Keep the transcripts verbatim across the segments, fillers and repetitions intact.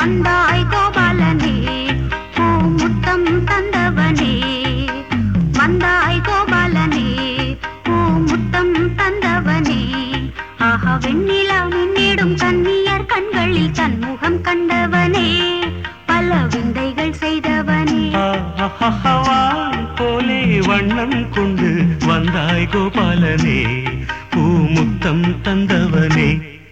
வந்தாய் கோபாலனே பூமுத்தம் தந்தவனே வந்தாய் கோபாலனே பூமுத்தம் தந்தவனே ஆஹா வெண்ணிலா மின்னிடும் கன்னியர் கண்களில் தன்முகம் கண்டவனே பல விந்தைகள் செய்தவனே போலே வண்ணம் கொண்டு வந்தாய் கோபாலனே பூமுத்தம் தந்தவனே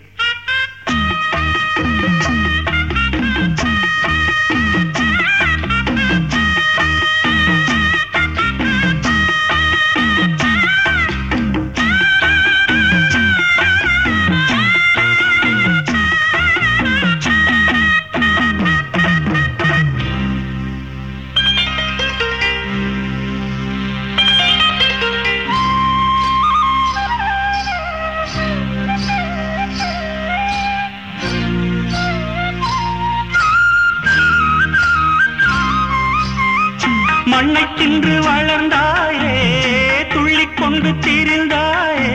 மண்ணை தின்று வளர்ந்தாயே துள்ளிக் கொண்டு திரிந்தாயே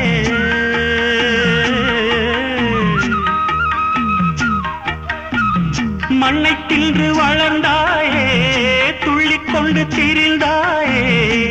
மண்ணை தின்று வளர்ந்தாயே துள்ளிக் கொண்டு திரிந்தாயே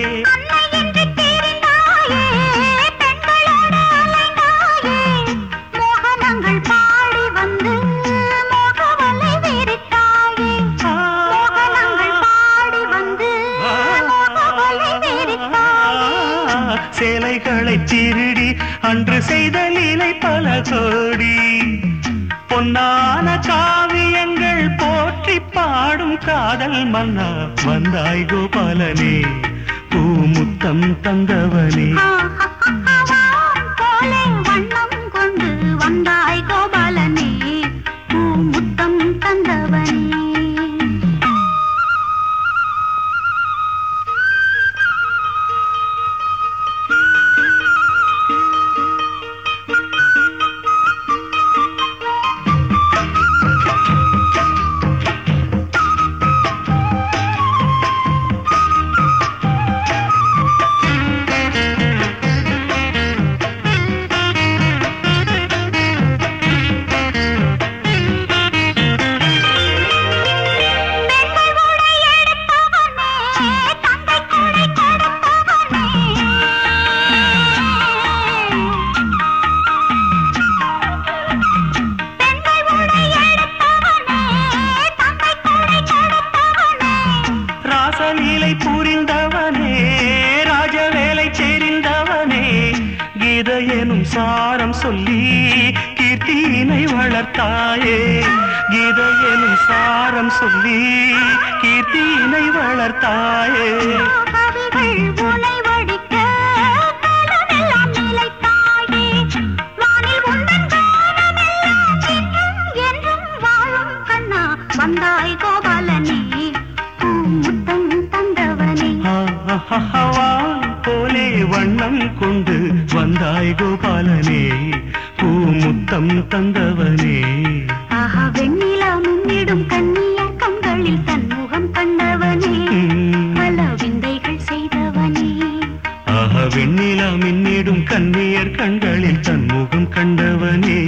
சேலைகளை திருடி அன்று செய்த லீலை பல கோடி பொன்னான காவியங்கள் போற்றி பாடும் காதல் மன்னா வந்தாய் கோபாலனே பூமுத்தம் தந்தவனே போலே வண்ணம் கொண்டு வந்தாய் கோபாலனே பூமுத்தம் தந்தவனே ராசலீலை புரிந்தவனே ராஜவேலை தெரிந்தவனே கீத எனும் சாரம் சொல்லி கீர்த்தியினை வளர்த்தாயே கீத எனும் சாரம் சொல்லி கீர்த்தியினை வளர்த்தாயே வந்தாய் கோபாலனே பூமுத்தம் தந்தவனே போலே வண்ணம் கொண்டு வந்தாய் கோபாலனே பூமுத்தம் தந்தவனே ஆஹா வெண்ணிலா முன்னிடும் கன்னியர் கண்களில் தன்முகம் கண்டவனே பல விந்தைகள் செய்தவனே ஆஹா வெண்ணிலா மின்னிடும் கன்னியர் கண்களில் தன்முகம் கண்டவனே